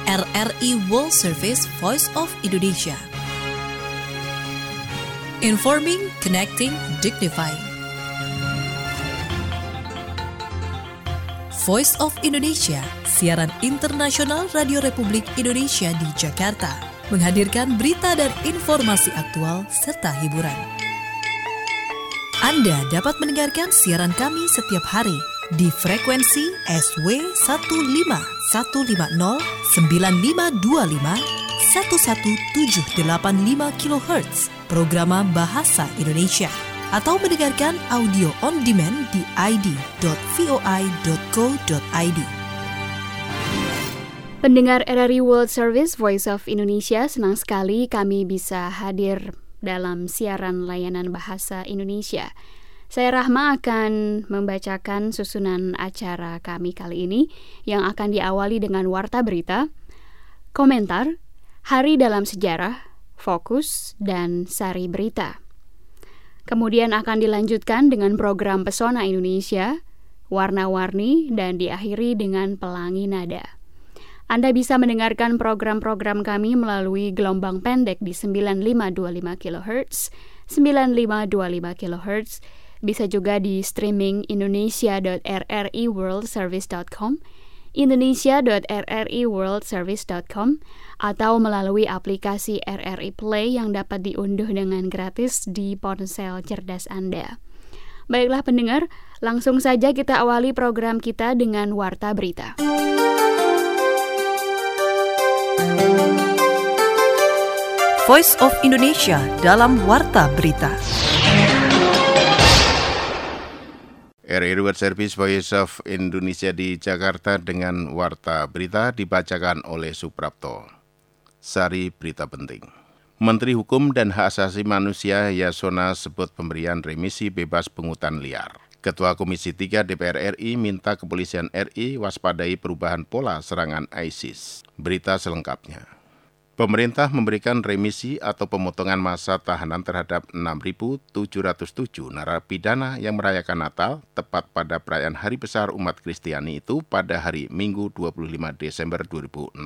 RRI World Service Voice of Indonesia. Informing, connecting, dignifying. Voice of Indonesia, siaran internasional Radio Republik Indonesia di Jakarta, menghadirkan berita dan informasi aktual serta hiburan. Anda dapat mendengarkan siaran kami setiap hari di frekuensi SW 15150 9525 11785 kHz Programa Bahasa Indonesia, atau mendengarkan audio on demand di id.voi.co.id. Pendengar RRI World Service Voice of Indonesia, senang sekali kami bisa hadir dalam siaran layanan Bahasa Indonesia. Saya Rahma akan membacakan susunan acara kami kali ini yang akan diawali dengan warta berita, komentar, hari dalam sejarah, fokus, dan sari berita. Kemudian akan dilanjutkan dengan program Pesona Indonesia, warna-warni, dan diakhiri dengan pelangi nada. Anda bisa mendengarkan program-program kami melalui gelombang pendek di 9525 kHz, 9525 kHz, bisa juga di streaming indonesia.rriworldservice.com, indonesia.rriworldservice.com, atau melalui aplikasi RRI Play yang dapat diunduh dengan gratis di ponsel cerdas Anda. Baiklah pendengar, langsung saja kita awali program kita dengan warta berita. Voice of Indonesia dalam warta berita. RRI World Service Voice of Indonesia di Jakarta dengan warta berita dibacakan oleh Suprapto. Sari berita penting. Menteri Hukum dan Hak Asasi Manusia Yasona sebut pemberian remisi bebas pungutan liar. Ketua Komisi 3 DPR RI minta kepolisian RI waspadai perubahan pola serangan ISIS. Berita selengkapnya. Pemerintah memberikan remisi atau pemotongan masa tahanan terhadap 6.707 narapidana yang merayakan Natal tepat pada perayaan Hari Besar Umat Kristiani itu pada hari Minggu 25 Desember 2016.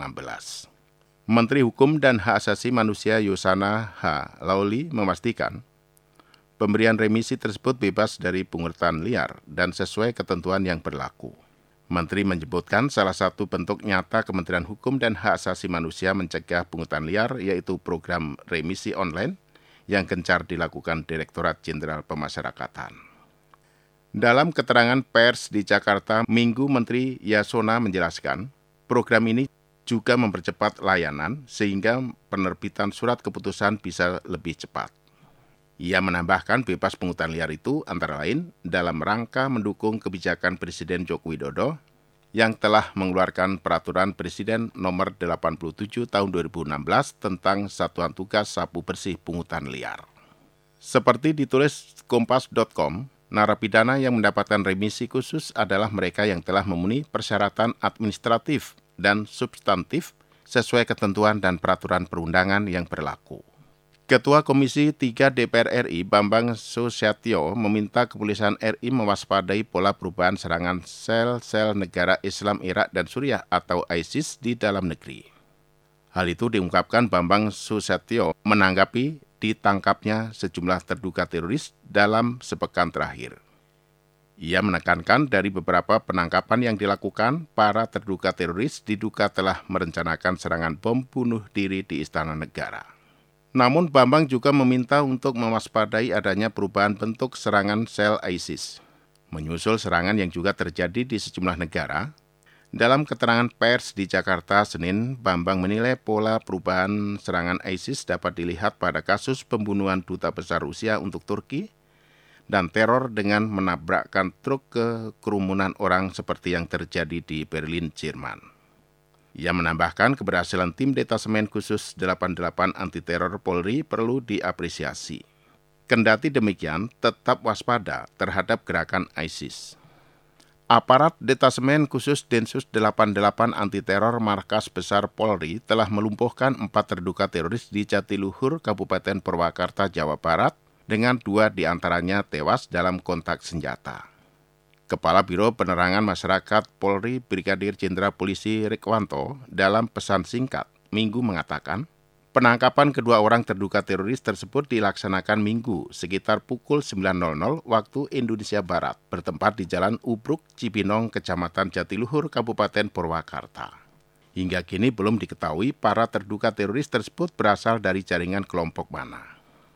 Menteri Hukum dan Hak Asasi Manusia Yasona H. Lauli memastikan pemberian remisi tersebut bebas dari pungutan liar dan sesuai ketentuan yang berlaku. Menteri menyebutkan salah satu bentuk nyata Kementerian Hukum dan Hak Asasi Manusia mencegah pungutan liar yaitu program remisi online yang gencar dilakukan Direktorat Jenderal Pemasyarakatan. Dalam keterangan pers di Jakarta, Minggu Menteri Yasona menjelaskan, program ini juga mempercepat layanan sehingga penerbitan surat keputusan bisa lebih cepat. Ia menambahkan bebas pungutan liar itu antara lain dalam rangka mendukung kebijakan Presiden Joko Widodo yang telah mengeluarkan Peraturan Presiden Nomor 87 Tahun 2016 tentang Satuan Tugas Sapu Bersih Pungutan Liar. Seperti ditulis kompas.com, narapidana yang mendapatkan remisi khusus adalah mereka yang telah memenuhi persyaratan administratif dan substantif sesuai ketentuan dan peraturan perundangan yang berlaku. Ketua Komisi 3 DPR RI Bambang Susatyo meminta kepolisian RI mewaspadai pola perubahan serangan sel-sel negara Islam Irak dan Suriah atau ISIS di dalam negeri. Hal itu diungkapkan Bambang Susatyo menanggapi ditangkapnya sejumlah terduga teroris dalam sepekan terakhir. Ia menekankan dari beberapa penangkapan yang dilakukan, para terduga teroris diduga telah merencanakan serangan bom bunuh diri di Istana Negara. Namun Bambang juga meminta untuk mewaspadai adanya perubahan bentuk serangan sel ISIS. Menyusul serangan yang juga terjadi di sejumlah negara, dalam keterangan pers di Jakarta Senin, Bambang menilai pola perubahan serangan ISIS dapat dilihat pada kasus pembunuhan duta besar Rusia untuk Turki dan teror dengan menabrakkan truk ke kerumunan orang seperti yang terjadi di Berlin, Jerman. Ia menambahkan keberhasilan tim detasemen khusus 88 anti-teror Polri perlu diapresiasi. Kendati demikian, tetap waspada terhadap gerakan ISIS. Aparat detasemen khusus Densus 88 anti-teror Markas Besar Polri telah melumpuhkan 4 terduga teroris di Jatiluhur, Kabupaten Purwakarta, Jawa Barat, dengan 2 diantaranya tewas dalam kontak senjata. Kepala Biro Penerangan Masyarakat Polri Brigadir Jenderal Polisi Rikwanto dalam pesan singkat Minggu mengatakan, penangkapan kedua orang terduga teroris tersebut dilaksanakan Minggu sekitar pukul 9.00 waktu Indonesia Barat, bertempat di Jalan Ubruk, Cibinong, Kecamatan Jatiluhur, Kabupaten Purwakarta. Hingga kini belum diketahui para terduga teroris tersebut berasal dari jaringan kelompok mana.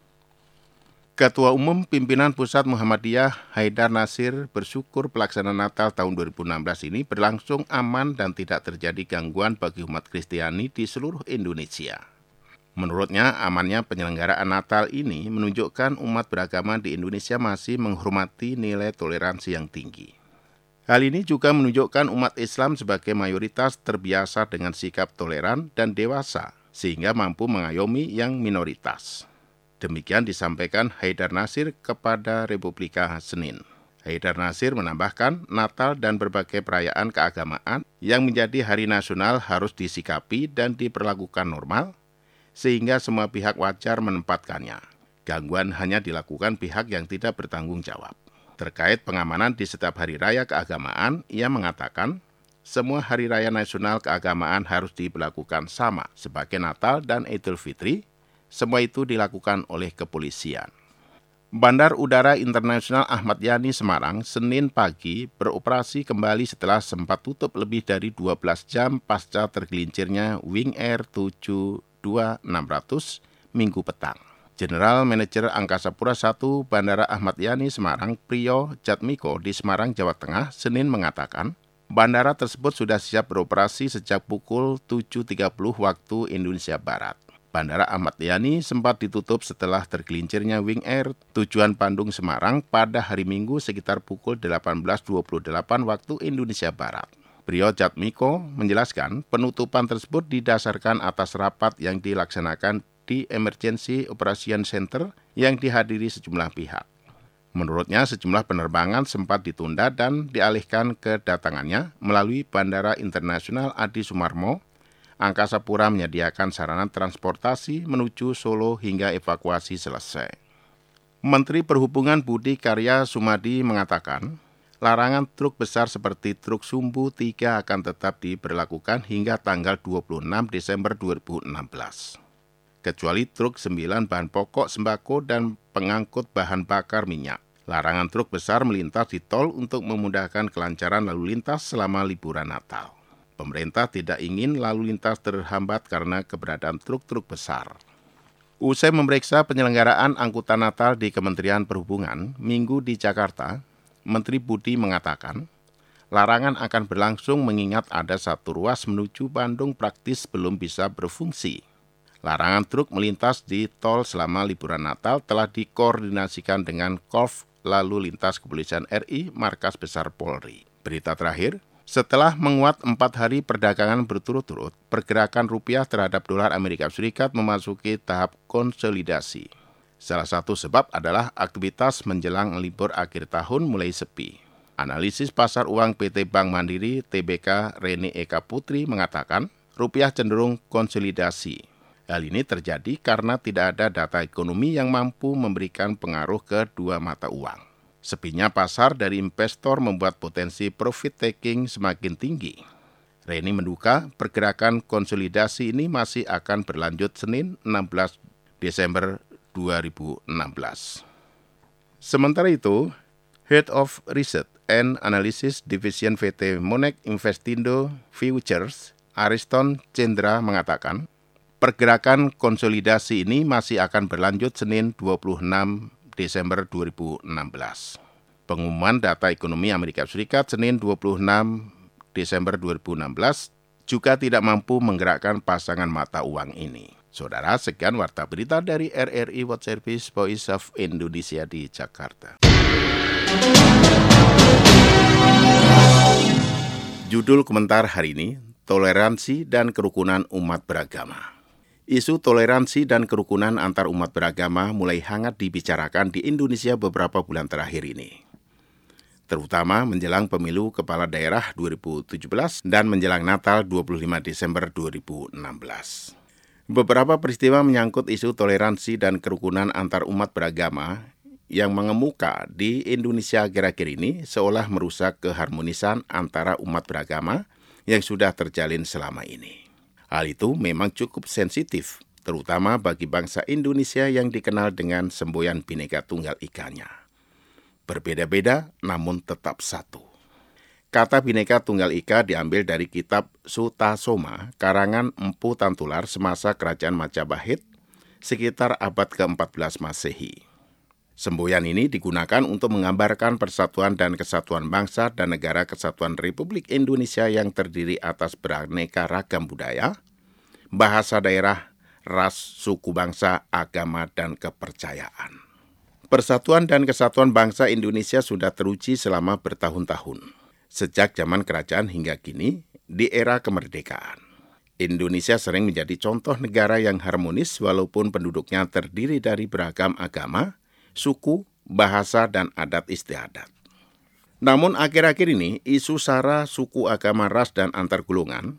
Ketua Umum Pimpinan Pusat Muhammadiyah Haidar Nasir bersyukur pelaksanaan Natal tahun 2016 ini berlangsung aman dan tidak terjadi gangguan bagi umat Kristiani di seluruh Indonesia. Menurutnya, amannya penyelenggaraan Natal ini menunjukkan umat beragama di Indonesia masih menghormati nilai toleransi yang tinggi. Hal ini juga menunjukkan umat Islam sebagai mayoritas terbiasa dengan sikap toleran dan dewasa, sehingga mampu mengayomi yang minoritas. Demikian disampaikan Haidar Nasir kepada Republika Senin. Haidar Nasir menambahkan, Natal dan berbagai perayaan keagamaan yang menjadi hari nasional harus disikapi dan diperlakukan normal, sehingga semua pihak wajar menempatkannya. Gangguan hanya dilakukan pihak yang tidak bertanggung jawab. Terkait pengamanan di setiap hari raya keagamaan, ia mengatakan, semua hari raya nasional keagamaan harus diberlakukan sama sebagai Natal dan Idul Fitri. Semua itu dilakukan oleh kepolisian. Bandar Udara Internasional Ahmad Yani Semarang Senin pagi beroperasi kembali setelah sempat tutup lebih dari 12 jam pasca tergelincirnya Wing Air 72600 Minggu petang. General Manager Angkasa Pura I Bandara Ahmad Yani Semarang Priyo Jatmiko di Semarang, Jawa Tengah Senin mengatakan, bandara tersebut sudah siap beroperasi sejak pukul 7.30 waktu Indonesia Barat. Bandara Ahmad Yani sempat ditutup setelah tergelincirnya Wing Air tujuan Bandung Semarang pada hari Minggu sekitar pukul 18.28 waktu Indonesia Barat. Priyo Jatmiko menjelaskan penutupan tersebut didasarkan atas rapat yang dilaksanakan di Emergency Operation Center yang dihadiri sejumlah pihak. Menurutnya sejumlah penerbangan sempat ditunda dan dialihkan kedatangannya melalui Bandara Internasional Adi Sumarmo. Angkasa Pura menyediakan sarana transportasi menuju Solo hingga evakuasi selesai. Menteri Perhubungan Budi Karya Sumadi mengatakan, larangan truk besar seperti truk Sumbu 3 akan tetap diberlakukan hingga tanggal 26 Desember 2016. Kecuali truk 9 bahan pokok sembako dan pengangkut bahan bakar minyak. Larangan truk besar melintas di tol untuk memudahkan kelancaran lalu lintas selama liburan Natal. Pemerintah tidak ingin lalu lintas terhambat karena keberadaan truk-truk besar. Usai memeriksa penyelenggaraan angkutan Natal di Kementerian Perhubungan, Minggu di Jakarta, Menteri Budi mengatakan, larangan akan berlangsung mengingat ada satu ruas menuju Bandung praktis belum bisa berfungsi. Larangan truk melintas di tol selama liburan Natal telah dikoordinasikan dengan Korps Lalu Lintas Kepolisian RI, Markas Besar Polri. Berita terakhir, setelah menguat 4 hari perdagangan berturut-turut, pergerakan rupiah terhadap dolar Amerika Serikat memasuki tahap konsolidasi. Salah satu sebab adalah aktivitas menjelang libur akhir tahun mulai sepi. Analisis pasar uang PT Bank Mandiri TBK Reni Eka Putri mengatakan, rupiah cenderung konsolidasi. Hal ini terjadi karena tidak ada data ekonomi yang mampu memberikan pengaruh ke dua mata uang. Sepinya pasar dari investor membuat potensi profit taking semakin tinggi. Reni menduga pergerakan konsolidasi ini masih akan berlanjut Senin 16 Desember 2016. Sementara itu, Head of Research and Analysis Division VT Monex Investindo Futures, Ariston Cendra mengatakan, pergerakan konsolidasi ini masih akan berlanjut Senin 26 Desember 2016. Pengumuman data ekonomi Amerika Serikat Senin 26 Desember 2016 juga tidak mampu menggerakkan pasangan mata uang ini. Saudara, sekian warta berita dari RRI World Service Voice of Indonesia di Jakarta. Judul komentar hari ini, toleransi dan kerukunan umat beragama. Isu toleransi dan kerukunan antar umat beragama mulai hangat dibicarakan di Indonesia beberapa bulan terakhir ini. Terutama menjelang pemilu kepala daerah 2017 dan menjelang Natal 25 Desember 2016. Beberapa peristiwa menyangkut isu toleransi dan kerukunan antar umat beragama yang mengemuka di Indonesia akhir-akhir ini seolah merusak keharmonisan antara umat beragama yang sudah terjalin selama ini. Hal itu memang cukup sensitif, terutama bagi bangsa Indonesia yang dikenal dengan semboyan Bhinneka Tunggal Ika-nya. Berbeda-beda namun tetap satu. Kata Bhinneka Tunggal Ika diambil dari kitab Sutasoma karangan Empu Tantular semasa Kerajaan Majapahit sekitar abad ke-14 Masehi. Semboyan ini digunakan untuk menggambarkan persatuan dan kesatuan bangsa dan negara kesatuan Republik Indonesia yang terdiri atas beraneka ragam budaya, bahasa daerah, ras, suku bangsa, agama, dan kepercayaan. Persatuan dan kesatuan bangsa Indonesia sudah teruji selama bertahun-tahun, sejak zaman kerajaan hingga kini di era kemerdekaan. Indonesia sering menjadi contoh negara yang harmonis walaupun penduduknya terdiri dari beragam agama, suku, bahasa, dan adat istiadat. Namun akhir-akhir ini isu sara suku, agama, ras, dan antar golongan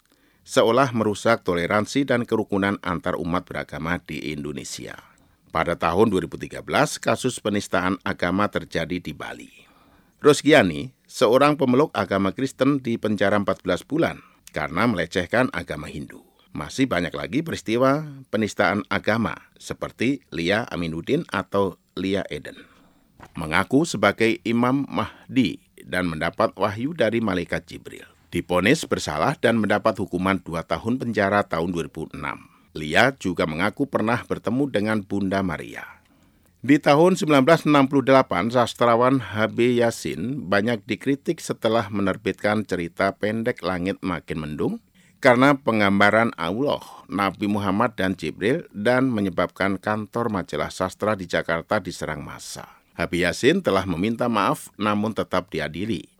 seolah merusak toleransi dan kerukunan antar umat beragama di Indonesia. Pada tahun 2013, kasus penistaan agama terjadi di Bali. Rosgiani, seorang pemeluk agama Kristen, dipenjara 14 bulan karena melecehkan agama Hindu. Masih banyak lagi peristiwa penistaan agama seperti Lia Aminuddin atau Lia Eden. Mengaku sebagai Imam Mahdi dan mendapat wahyu dari malaikat Jibril. Divonis bersalah dan mendapat hukuman 2 tahun penjara tahun 2006. Lia juga mengaku pernah bertemu dengan Bunda Maria. Di tahun 1968, sastrawan H.B. Yasin banyak dikritik setelah menerbitkan cerita pendek Langit Makin Mendung karena penggambaran Allah, Nabi Muhammad, dan Jibril dan menyebabkan kantor majalah sastra di Jakarta diserang massa. H.B. Yasin telah meminta maaf namun tetap diadili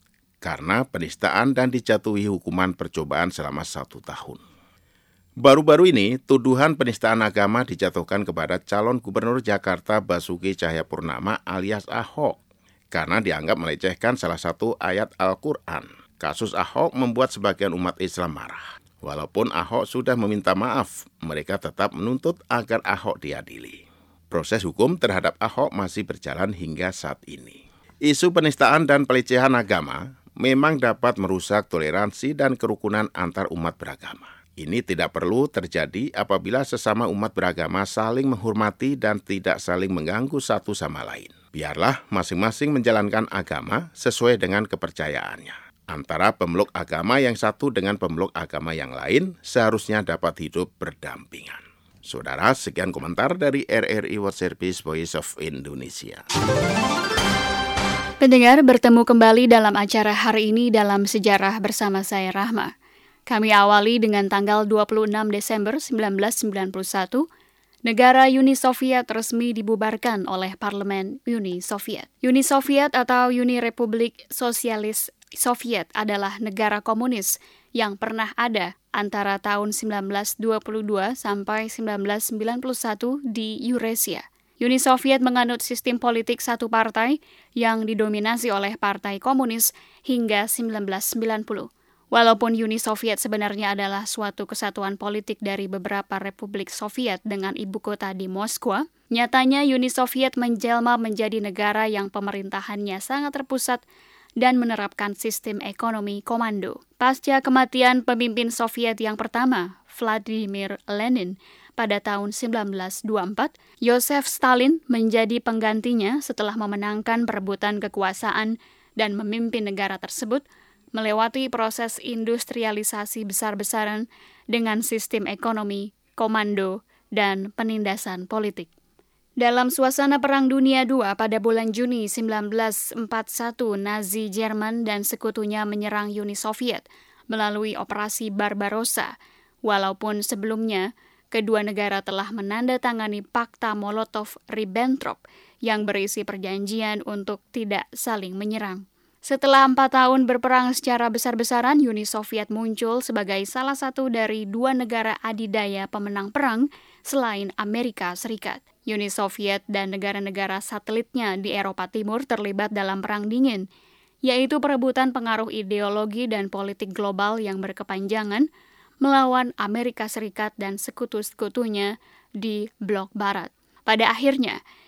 karena penistaan dan dijatuhi hukuman percobaan selama 1 tahun. Baru-baru ini, tuduhan penistaan agama dijatuhkan kepada calon gubernur Jakarta Basuki Cahayapurnama alias Ahok karena dianggap melecehkan salah satu ayat Al-Quran. Kasus Ahok membuat sebagian umat Islam marah. Walaupun Ahok sudah meminta maaf, mereka tetap menuntut agar Ahok diadili. Proses hukum terhadap Ahok masih berjalan hingga saat ini. Isu penistaan dan pelecehan agama memang dapat merusak toleransi dan kerukunan antar umat beragama. Ini tidak perlu terjadi apabila sesama umat beragama saling menghormati dan tidak saling mengganggu satu sama lain. Biarlah masing-masing menjalankan agama sesuai dengan kepercayaannya. Antara pemeluk agama yang satu dengan pemeluk agama yang lain seharusnya dapat hidup berdampingan. Saudara, sekian komentar dari RRI World Service Voice of Indonesia. Pendengar, bertemu kembali dalam acara hari ini dalam sejarah bersama saya Rahma. Kami awali dengan tanggal 26 Desember 1991, negara Uni Soviet resmi dibubarkan oleh Parlemen Uni Soviet. Uni Soviet atau Uni Republik Sosialis Soviet adalah negara komunis yang pernah ada antara tahun 1922 sampai 1991 di Eurasia. Uni Soviet menganut sistem politik satu partai yang didominasi oleh Partai Komunis hingga 1990. Walaupun Uni Soviet sebenarnya adalah suatu kesatuan politik dari beberapa republik Soviet dengan ibu kota di Moskwa, nyatanya Uni Soviet menjelma menjadi negara yang pemerintahannya sangat terpusat dan menerapkan sistem ekonomi komando. Pasca kematian pemimpin Soviet yang pertama, Vladimir Lenin, pada tahun 1924, Yosef Stalin menjadi penggantinya setelah memenangkan perebutan kekuasaan dan memimpin negara tersebut melewati proses industrialisasi besar-besaran dengan sistem ekonomi, komando, dan penindasan politik. Dalam suasana Perang Dunia II pada bulan Juni 1941, Nazi Jerman dan sekutunya menyerang Uni Soviet melalui operasi Barbarossa, walaupun sebelumnya kedua negara telah menandatangani Pakta Molotov-Ribbentrop yang berisi perjanjian untuk tidak saling menyerang. Setelah 4 tahun berperang secara besar-besaran, Uni Soviet muncul sebagai salah satu dari 2 negara adidaya pemenang perang selain Amerika Serikat. Uni Soviet dan negara-negara satelitnya di Eropa Timur terlibat dalam Perang Dingin, yaitu perebutan pengaruh ideologi dan politik global yang berkepanjangan melawan Amerika Serikat dan sekutu-sekutunya di Blok Barat. Pada akhirnya,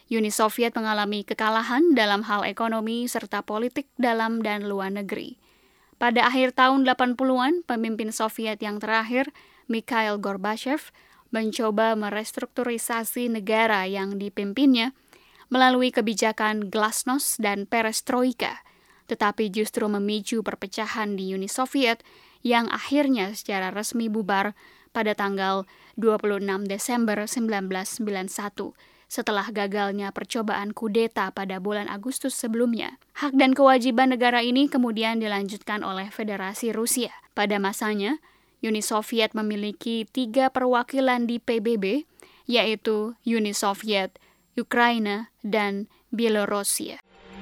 Uni Soviet mengalami kekalahan dalam hal ekonomi serta politik dalam dan luar negeri. Pada akhir tahun 80-an, pemimpin Soviet yang terakhir, Mikhail Gorbachev, mencoba merestrukturisasi negara yang dipimpinnya melalui kebijakan glasnost dan perestroika, tetapi justru memicu perpecahan di Uni Soviet yang akhirnya secara resmi bubar pada tanggal 26 Desember 1991 setelah gagalnya percobaan kudeta pada bulan Agustus sebelumnya. Hak dan kewajiban negara ini kemudian dilanjutkan oleh Federasi Rusia. Pada masanya, Uni Soviet memiliki 3 perwakilan di PBB, yaitu Uni Soviet, Ukraina, dan Bielorusia.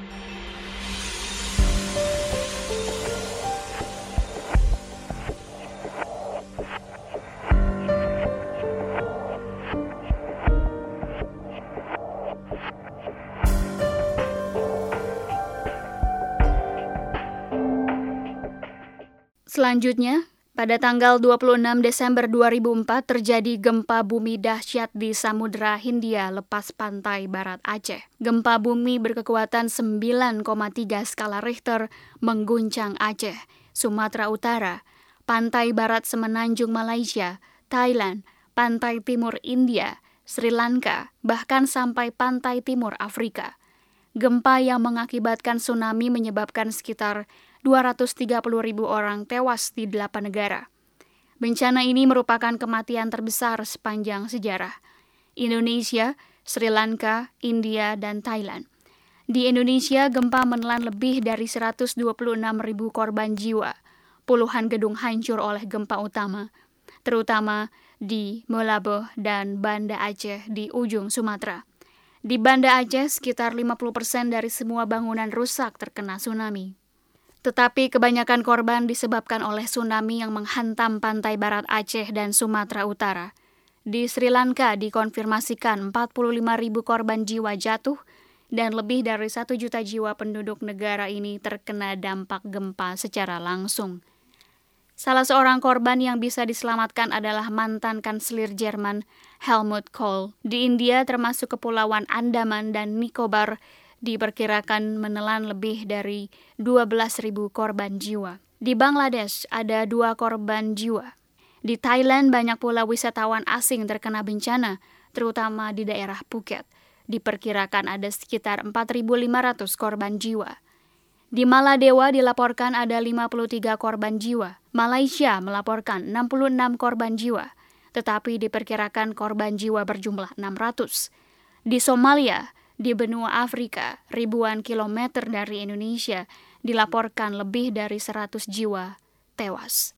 Selanjutnya, pada tanggal 26 Desember 2004 terjadi gempa bumi dahsyat di Samudra Hindia lepas pantai barat Aceh. Gempa bumi berkekuatan 9,3 skala Richter mengguncang Aceh, Sumatera Utara, pantai barat semenanjung Malaysia, Thailand, pantai timur India, Sri Lanka, bahkan sampai pantai timur Afrika. Gempa yang mengakibatkan tsunami menyebabkan sekitar 230.000 orang tewas di 8 negara. Bencana ini merupakan kematian terbesar sepanjang sejarah. Indonesia, Sri Lanka, India, dan Thailand. Di Indonesia, gempa menelan lebih dari 126.000 korban jiwa. Puluhan gedung hancur oleh gempa utama, terutama di Meulaboh dan Banda Aceh di ujung Sumatera. Di Banda Aceh, sekitar 50% dari semua bangunan rusak terkena tsunami. Tetapi kebanyakan korban disebabkan oleh tsunami yang menghantam pantai barat Aceh dan Sumatera Utara. Di Sri Lanka dikonfirmasikan 45.000 korban jiwa jatuh dan lebih dari 1 juta jiwa penduduk negara ini terkena dampak gempa secara langsung. Salah seorang korban yang bisa diselamatkan adalah mantan kanselir Jerman Helmut Kohl. Di India termasuk Kepulauan Andaman dan Nicobar diperkirakan menelan lebih dari 12.000 korban jiwa. Di Bangladesh ada 2 korban jiwa. Di Thailand banyak pula wisatawan asing terkena bencana, terutama di daerah Phuket. Diperkirakan ada sekitar 4.500 korban jiwa. Di Maladewa dilaporkan ada 53 korban jiwa. Malaysia melaporkan 66 korban jiwa, tetapi diperkirakan korban jiwa berjumlah 600. Di Somalia, di benua Afrika, ribuan kilometer dari Indonesia, dilaporkan lebih dari 100 jiwa tewas.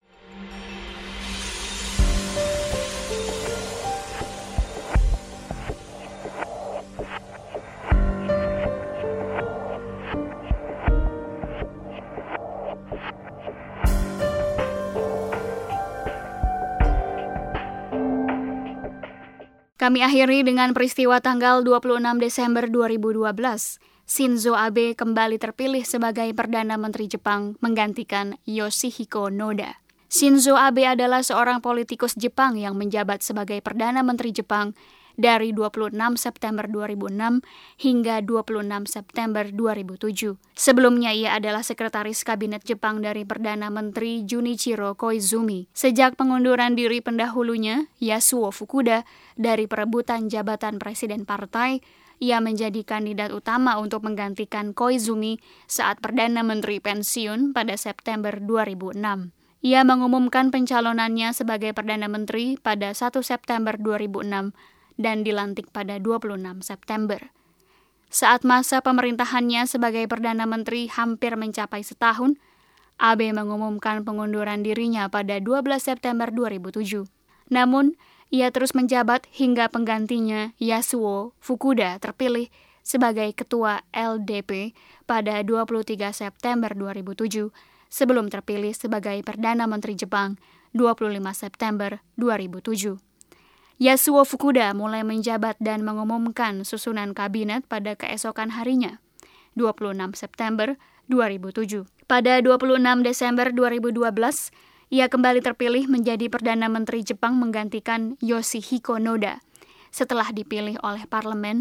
Kami akhiri dengan peristiwa tanggal 26 Desember 2012. Shinzo Abe kembali terpilih sebagai Perdana Menteri Jepang menggantikan Yoshihiko Noda. Shinzo Abe adalah seorang politikus Jepang yang menjabat sebagai Perdana Menteri Jepang dari 26 September 2006 hingga 26 September 2007. Sebelumnya ia adalah Sekretaris Kabinet Jepang dari Perdana Menteri Junichiro Koizumi. Sejak pengunduran diri pendahulunya, Yasuo Fukuda, dari perebutan jabatan Presiden Partai, ia menjadi kandidat utama untuk menggantikan Koizumi saat Perdana Menteri pensiun pada September 2006. Ia mengumumkan pencalonannya sebagai Perdana Menteri pada 1 September 2006 dan dilantik pada 26 September. Saat masa pemerintahannya sebagai Perdana Menteri hampir mencapai setahun, Abe mengumumkan pengunduran dirinya pada 12 September 2007. Namun, ia terus menjabat hingga penggantinya Yasuo Fukuda terpilih sebagai Ketua LDP pada 23 September 2007 sebelum terpilih sebagai Perdana Menteri Jepang 25 September 2007. Yasuo Fukuda mulai menjabat dan mengumumkan susunan kabinet pada keesokan harinya, 26 September 2007. Pada 26 Desember 2012, ia kembali terpilih menjadi Perdana Menteri Jepang menggantikan Yoshihiko Noda setelah dipilih oleh parlemen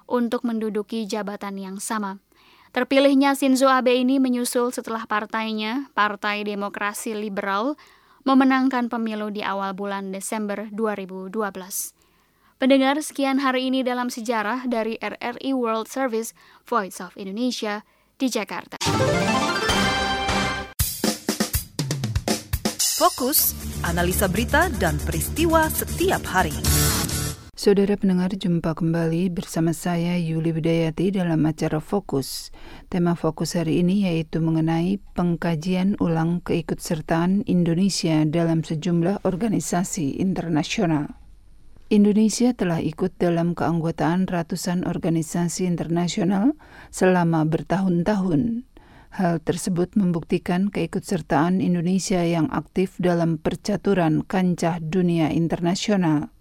untuk menduduki jabatan yang sama. Terpilihnya Shinzo Abe ini menyusul setelah partainya, Partai Demokrasi Liberal, memenangkan pemilu di awal bulan Desember 2012. Pendengar, sekian hari ini dalam sejarah dari RRI World Service Voice of Indonesia di Jakarta. Fokus, analisa berita dan peristiwa setiap hari. Saudara pendengar, jumpa kembali bersama saya Yuli Widayati dalam acara Fokus. Tema Fokus hari ini yaitu mengenai pengkajian ulang keikutsertaan Indonesia dalam sejumlah organisasi internasional. Indonesia telah ikut dalam keanggotaan ratusan organisasi internasional selama bertahun-tahun. Hal tersebut membuktikan keikutsertaan Indonesia yang aktif dalam percaturan kancah dunia internasional.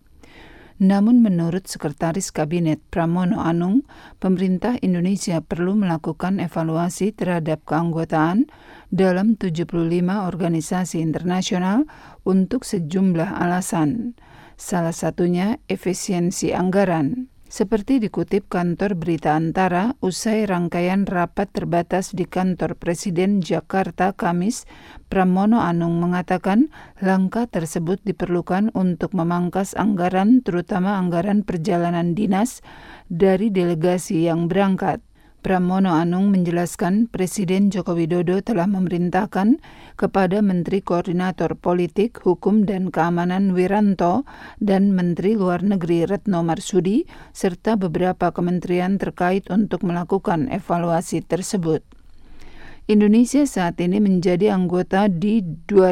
Namun menurut Sekretaris Kabinet Pramono Anung, pemerintah Indonesia perlu melakukan evaluasi terhadap keanggotaan dalam 75 organisasi internasional untuk sejumlah alasan. Salah satunya efisiensi anggaran. Seperti dikutip kantor Berita Antara, usai rangkaian rapat terbatas di kantor Presiden Jakarta Kamis, Pramono Anung mengatakan langkah tersebut diperlukan untuk memangkas anggaran, terutama anggaran perjalanan dinas dari delegasi yang berangkat. Pramono Anung menjelaskan Presiden Joko Widodo telah memerintahkan kepada Menteri Koordinator Politik, Hukum dan Keamanan Wiranto dan Menteri Luar Negeri Retno Marsudi serta beberapa kementerian terkait untuk melakukan evaluasi tersebut. Indonesia saat ini menjadi anggota di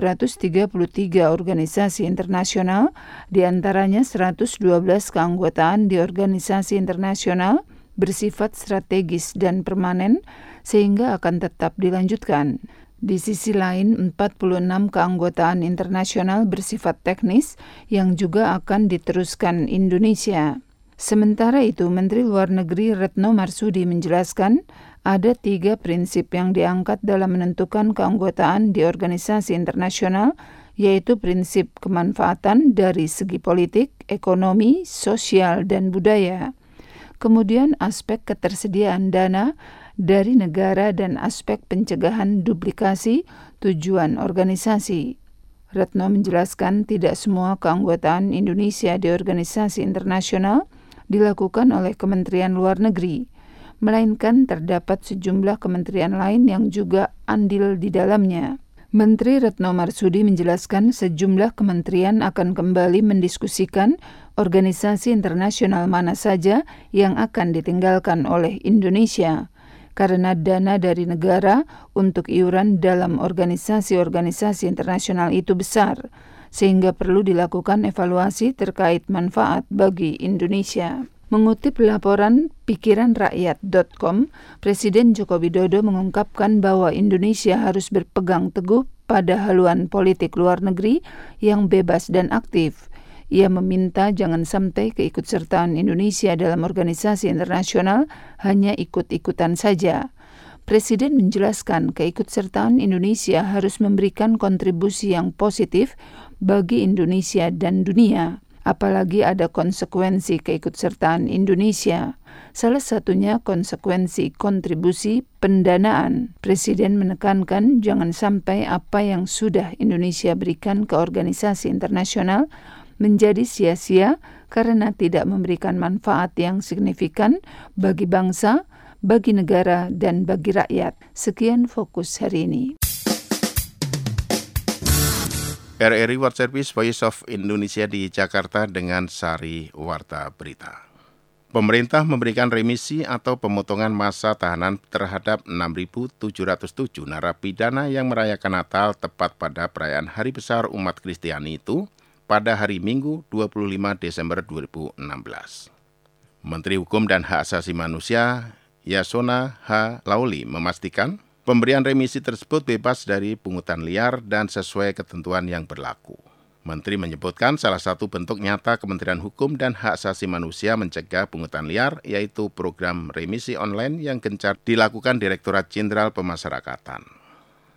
233 organisasi internasional, di antaranya 112 keanggotaan di organisasi internasional bersifat strategis dan permanen sehingga akan tetap dilanjutkan. Di sisi lain, 46 keanggotaan internasional bersifat teknis yang juga akan diteruskan Indonesia. Sementara itu, Menteri Luar Negeri Retno Marsudi menjelaskan ada 3 prinsip yang diangkat dalam menentukan keanggotaan di organisasi internasional, yaitu prinsip kemanfaatan dari segi politik, ekonomi, sosial, dan budaya. Kemudian aspek ketersediaan dana dari negara dan aspek pencegahan duplikasi tujuan organisasi. Retno menjelaskan tidak semua keanggotaan Indonesia di organisasi internasional dilakukan oleh Kementerian Luar Negeri, melainkan terdapat sejumlah kementerian lain yang juga andil di dalamnya. Menteri Retno Marsudi menjelaskan sejumlah kementerian akan kembali mendiskusikan organisasi internasional mana saja yang akan ditinggalkan oleh Indonesia, karena dana dari negara untuk iuran dalam organisasi-organisasi internasional itu besar, sehingga perlu dilakukan evaluasi terkait manfaat bagi Indonesia. Mengutip laporan pikiranrakyat.com, Presiden Joko Widodo mengungkapkan bahwa Indonesia harus berpegang teguh pada haluan politik luar negeri yang bebas dan aktif. Ia meminta jangan sampai keikutsertaan Indonesia dalam organisasi internasional hanya ikut-ikutan saja. Presiden menjelaskan keikutsertaan Indonesia harus memberikan kontribusi yang positif bagi Indonesia dan dunia. Apalagi ada konsekuensi keikutsertaan Indonesia. Salah satunya konsekuensi kontribusi pendanaan. Presiden menekankan jangan sampai apa yang sudah Indonesia berikan ke organisasi internasional menjadi sia-sia karena tidak memberikan manfaat yang signifikan bagi bangsa, bagi negara, dan bagi rakyat. Sekian Fokus hari ini. RRI World Service Voice of Indonesia di Jakarta dengan Sari Warta Berita. Pemerintah memberikan remisi atau pemotongan masa tahanan terhadap 6.707 narapidana yang merayakan Natal tepat pada perayaan Hari Besar Umat Kristiani itu pada hari Minggu 25 Desember 2016. Menteri Hukum dan Hak Asasi Manusia Yasona H. Lauli memastikan pemberian remisi tersebut bebas dari pungutan liar dan sesuai ketentuan yang berlaku. Menteri menyebutkan salah satu bentuk nyata Kementerian Hukum dan Hak Asasi Manusia mencegah pungutan liar yaitu program remisi online yang gencar dilakukan Direktorat Jenderal Pemasyarakatan.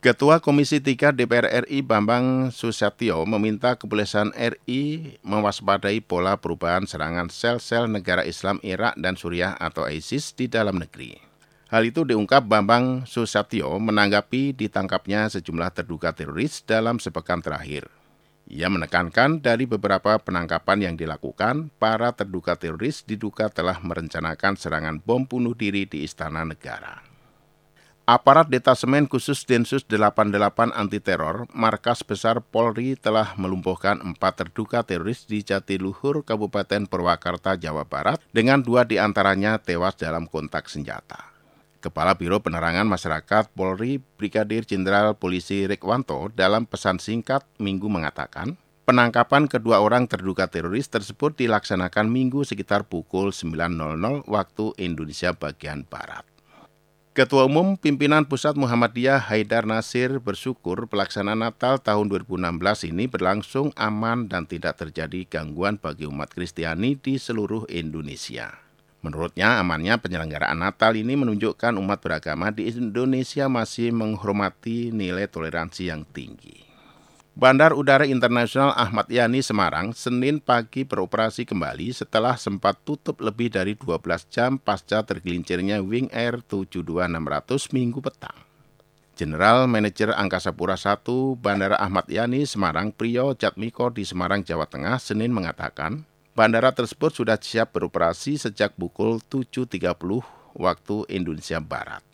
Ketua Komisi 3 DPR RI Bambang Susatyo meminta kepolisian RI mewaspadai pola perubahan serangan sel-sel negara Islam Irak dan Suriah atau ISIS di dalam negeri. Hal itu diungkap Bambang Susatyo menanggapi ditangkapnya sejumlah terduga teroris dalam sepekan terakhir. Ia menekankan dari beberapa penangkapan yang dilakukan, para terduga teroris diduga telah merencanakan serangan bom bunuh diri di Istana Negara. Aparat Detasemen Khusus Densus 88 Anti Teror, Markas Besar Polri telah melumpuhkan 4 terduga teroris di Jatiluhur, Kabupaten Purwakarta, Jawa Barat, dengan 2 diantaranya tewas dalam kontak senjata. Kepala Biro Penerangan Masyarakat Polri, Brigadir Jenderal Polisi Rikwanto, dalam pesan singkat Minggu mengatakan, penangkapan kedua orang terduga teroris tersebut dilaksanakan Minggu sekitar pukul 9.00 waktu Indonesia bagian Barat. Ketua Umum Pimpinan Pusat Muhammadiyah Haidar Nasir bersyukur pelaksanaan Natal tahun 2016 ini berlangsung aman dan tidak terjadi gangguan bagi umat Kristiani di seluruh Indonesia. Menurutnya, amannya penyelenggaraan Natal ini menunjukkan umat beragama di Indonesia masih menghormati nilai toleransi yang tinggi. Bandar Udara Internasional Ahmad Yani Semarang Senin pagi beroperasi kembali setelah sempat tutup lebih dari 12 jam pasca tergelincirnya Wing Air 72600 Minggu petang. General Manager Angkasa Pura I Bandara Ahmad Yani Semarang Priyo Jatmiko di Semarang, Jawa Tengah Senin mengatakan, bandara tersebut sudah siap beroperasi sejak pukul 7.30 waktu Indonesia Barat.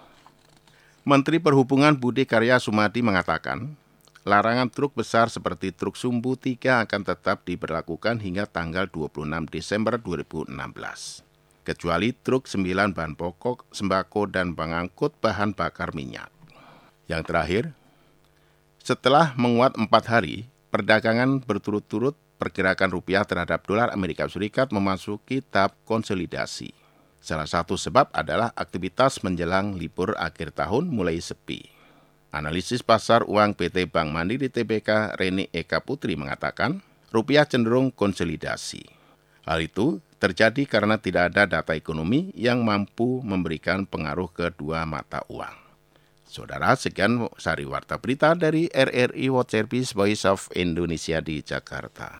Menteri Perhubungan Budi Karya Sumadi mengatakan, larangan truk besar seperti truk sumbu 3 akan tetap diberlakukan hingga tanggal 26 Desember 2016. Kecuali truk 9 bahan pokok, sembako, dan pengangkut bahan bakar minyak. Yang terakhir, setelah menguat 4 hari, perdagangan berturut-turut pergerakan rupiah terhadap dolar Amerika Serikat memasuki tahap konsolidasi. Salah satu sebab adalah aktivitas menjelang libur akhir tahun mulai sepi. Analisis pasar uang PT Bank Mandiri Tbk Reni Eka Putri mengatakan, rupiah cenderung konsolidasi. Hal itu terjadi karena tidak ada data ekonomi yang mampu memberikan pengaruh ke dua mata uang. Saudara, sekian sari warta berita dari RRI World Service Voice of Indonesia di Jakarta.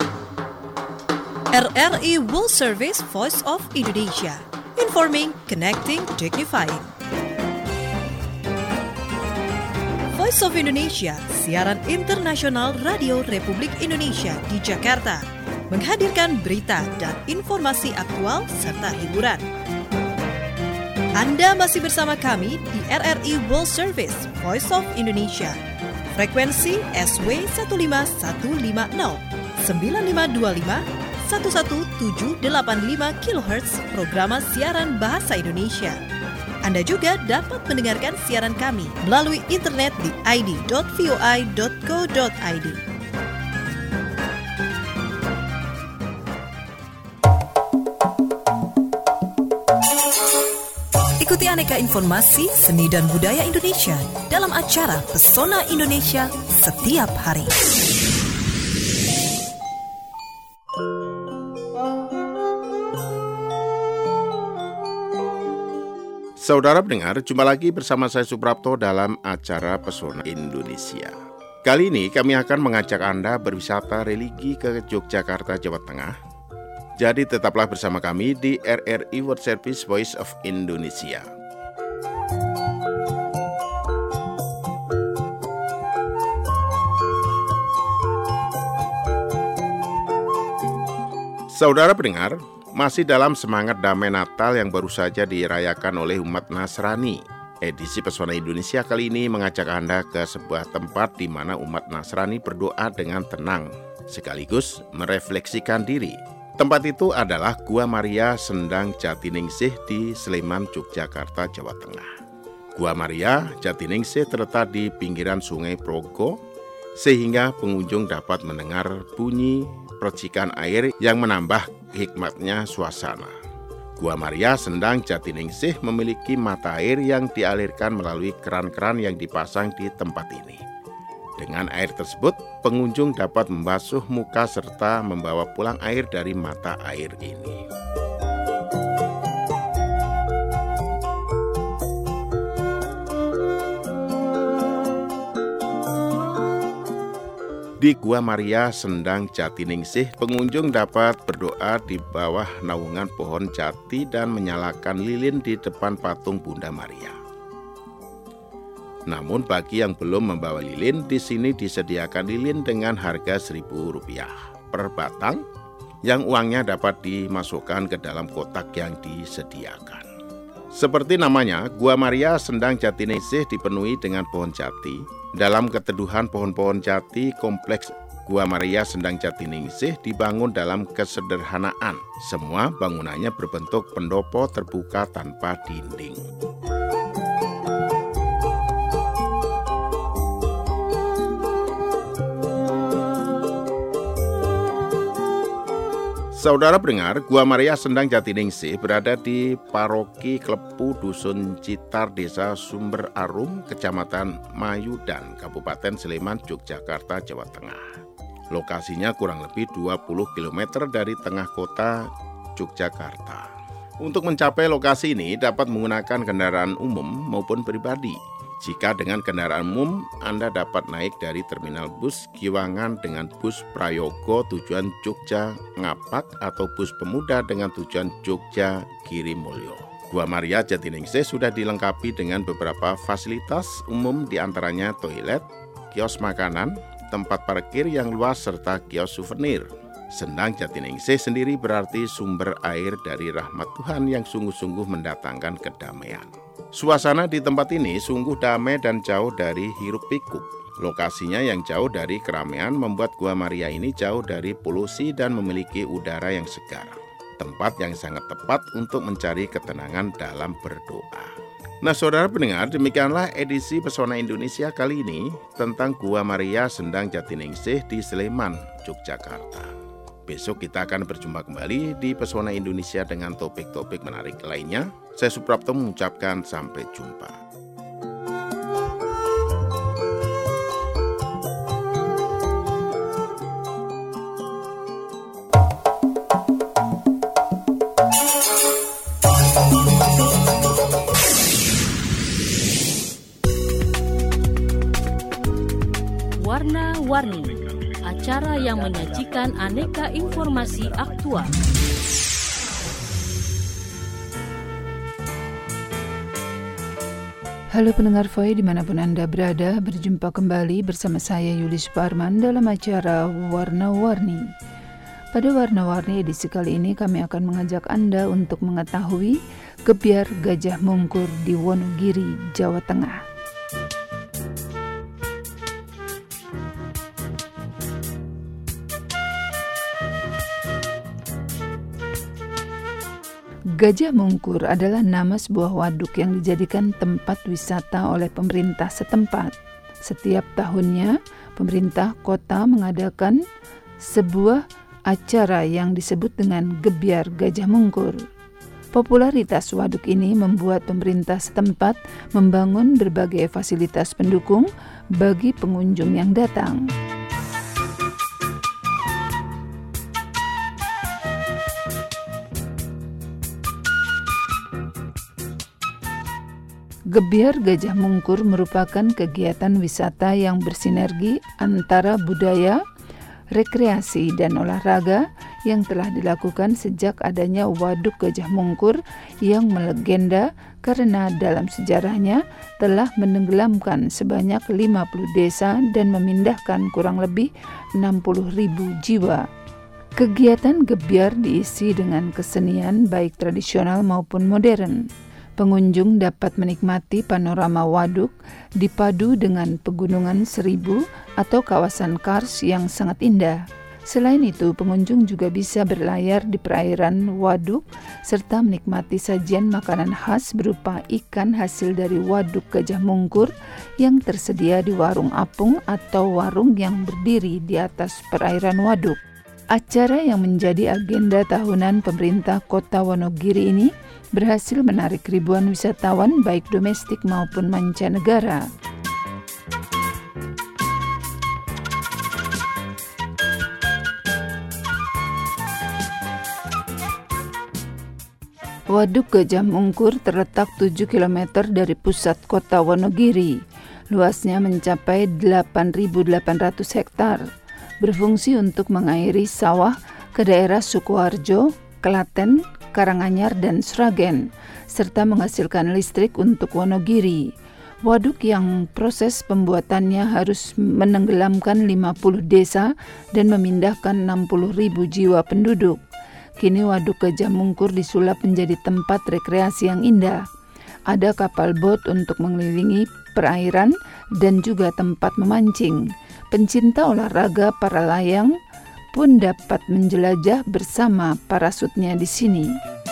RRI World Service Voice of Indonesia. Informing, connecting, dignifying. Voice of Indonesia, siaran internasional Radio Republik Indonesia di Jakarta, menghadirkan berita dan informasi aktual serta hiburan. Anda masih bersama kami di RRI World Service Voice of Indonesia. Frekuensi SW 15150, 9525, 11785 kHz programa siaran bahasa Indonesia. Anda juga dapat mendengarkan siaran kami melalui internet di id.voi.co.id. Ikuti aneka informasi, seni dan budaya Indonesia dalam acara Pesona Indonesia setiap hari. Saudara pendengar, jumpa lagi bersama saya Suprapto dalam acara Pesona Indonesia. Kali ini kami akan mengajak Anda berwisata religi ke Yogyakarta, Jawa Tengah. Jadi tetaplah bersama kami di RRI World Service Voice of Indonesia. Saudara pendengar, masih dalam semangat damai Natal yang baru saja dirayakan oleh umat Nasrani, edisi Pesona Indonesia kali ini mengajak Anda ke sebuah tempat di mana umat Nasrani berdoa dengan tenang, sekaligus merefleksikan diri. Tempat itu adalah Gua Maria Sendang Jatiningsih di Sleman, Yogyakarta, Jawa Tengah. Gua Maria Jatiningsih terletak di pinggiran Sungai Progo, sehingga pengunjung dapat mendengar bunyi percikan air yang menambah hikmatnya suasana. Gua Maria Sendang Jatiningsih memiliki mata air yang dialirkan melalui keran-keran yang dipasang di tempat ini. Dengan air tersebut, pengunjung dapat membasuh muka serta membawa pulang air dari mata air ini. Di Gua Maria Sendang Jatiningsih, pengunjung dapat berdoa di bawah naungan pohon jati dan menyalakan lilin di depan patung Bunda Maria. Namun bagi yang belum membawa lilin, di sini disediakan lilin dengan harga Rp1.000 per batang, yang uangnya dapat dimasukkan ke dalam kotak yang disediakan. Seperti namanya, Gua Maria Sendang Jatiningsih dipenuhi dengan pohon jati. Dalam keteduhan pohon-pohon jati, kompleks Gua Maria Sendang Jatiningsih dibangun dalam kesederhanaan. Semua bangunannya berbentuk pendopo terbuka tanpa dinding. Saudara pendengar, Gua Maria Sendang Jatiningsih berada di Paroki Klepu, Dusun Citar, Desa Sumber Arum, Kecamatan Mayudan, Kabupaten Sleman, Yogyakarta, Jawa Tengah. Lokasinya kurang lebih 20 km dari tengah kota Yogyakarta. Untuk mencapai lokasi ini dapat menggunakan kendaraan umum maupun pribadi. Jika dengan kendaraan umum, Anda dapat naik dari terminal bus Giwangan dengan bus Prayogo tujuan Jogja Ngapak atau bus Pemuda dengan tujuan Jogja Girimulyo. Gua Maria Jatiningsih sudah dilengkapi dengan beberapa fasilitas umum, diantaranya toilet, kios makanan, tempat parkir yang luas, serta kios souvenir. Sendang Jatiningsih sendiri berarti sumber air dari rahmat Tuhan yang sungguh-sungguh mendatangkan kedamaian. Suasana di tempat ini sungguh damai dan jauh dari hiruk-pikuk. Lokasinya yang jauh dari keramaian membuat Gua Maria ini jauh dari polusi dan memiliki udara yang segar. Tempat yang sangat tepat untuk mencari ketenangan dalam berdoa. Nah, saudara pendengar, demikianlah edisi Pesona Indonesia kali ini tentang Gua Maria Sendang Jatiningsih di Sleman, Yogyakarta. Besok kita akan berjumpa kembali di Pesona Indonesia dengan topik-topik menarik lainnya. Saya Suprapto mengucapkan sampai jumpa. Warna-warni, acara yang menyajikan aneka informasi aktual. Halo pendengar VOA dimanapun Anda berada, berjumpa kembali bersama saya Yuli Suparman dalam acara Warna-Warni. Pada Warna-Warni edisi kali ini kami akan mengajak Anda untuk mengetahui gebyar Gajah Mungkur di Wonogiri, Jawa Tengah. Gajah Mungkur adalah nama sebuah waduk yang dijadikan tempat wisata oleh pemerintah setempat. Setiap tahunnya, pemerintah kota mengadakan sebuah acara yang disebut dengan Gebyar Gajah Mungkur. Popularitas waduk ini membuat pemerintah setempat membangun berbagai fasilitas pendukung bagi pengunjung yang datang. Gebyar Gajah Mungkur merupakan kegiatan wisata yang bersinergi antara budaya, rekreasi, dan olahraga yang telah dilakukan sejak adanya Waduk Gajah Mungkur yang melegenda karena dalam sejarahnya telah menenggelamkan sebanyak 50 desa dan memindahkan kurang lebih 60.000 jiwa. Kegiatan gebyar diisi dengan kesenian baik tradisional maupun modern. Pengunjung dapat menikmati panorama waduk dipadu dengan pegunungan Seribu atau kawasan kars yang sangat indah. Selain itu, pengunjung juga bisa berlayar di perairan waduk serta menikmati sajian makanan khas berupa ikan hasil dari Waduk Gajah Mungkur yang tersedia di warung apung atau warung yang berdiri di atas perairan waduk. Acara yang menjadi agenda tahunan pemerintah Kota Wonogiri ini berhasil menarik ribuan wisatawan baik domestik maupun mancanegara. Waduk Gajah Mungkur terletak 7 km dari pusat kota Wonogiri. Luasnya mencapai 8.800 hektar. berfungsi untuk mengairi sawah ke daerah Sukoharjo, Klaten, Karanganyar, dan Sragen, serta menghasilkan listrik untuk Wonogiri. Waduk yang proses pembuatannya harus menenggelamkan 50 desa dan memindahkan 60.000 jiwa penduduk. Kini Waduk Gajah Mungkur disulap menjadi tempat rekreasi yang indah. Ada kapal bot untuk mengelilingi perairan dan juga tempat memancing. Pencinta olahraga para layang pun dapat menjelajah bersama parasutnya di sini.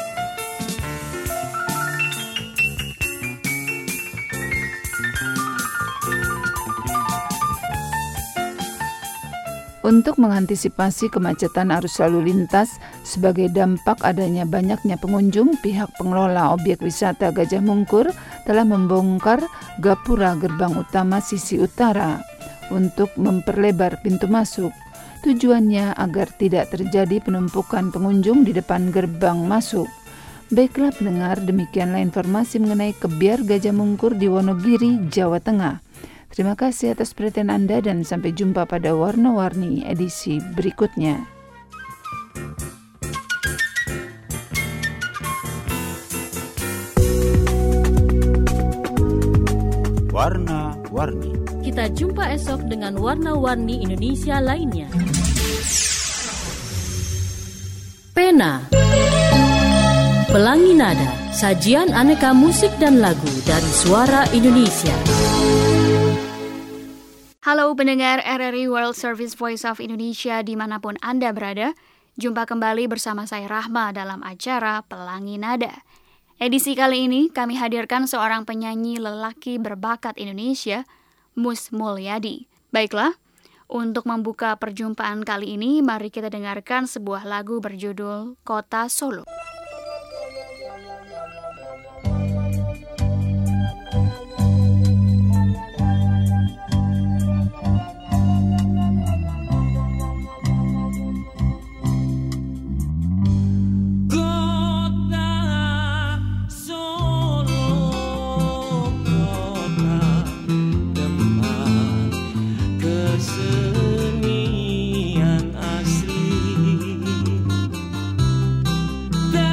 Untuk mengantisipasi kemacetan arus lalu lintas sebagai dampak adanya banyaknya pengunjung, pihak pengelola objek wisata Gajah Mungkur telah membongkar gapura gerbang utama sisi utara untuk memperlebar pintu masuk. Tujuannya agar tidak terjadi penumpukan pengunjung di depan gerbang masuk. Baiklah pendengar, demikianlah informasi mengenai Kebiar Gajah Mungkur di Wonogiri, Jawa Tengah. Terima kasih atas perhatian Anda dan sampai jumpa pada Warna-Warni edisi berikutnya. Warna-Warni. Kita jumpa esok dengan Warna-Warni Indonesia lainnya. Pena, Pelangi Nada, sajian aneka musik dan lagu dari Suara Indonesia. Halo pendengar RRI World Service Voice of Indonesia dimanapun Anda berada. Jumpa kembali bersama saya Rahma dalam acara Pelangi Nada. Edisi kali ini kami hadirkan seorang penyanyi lelaki berbakat Indonesia, Mus Mulyadi. Baiklah, untuk membuka perjumpaan kali ini, mari kita dengarkan sebuah lagu berjudul Kota Solo. Kesenian asli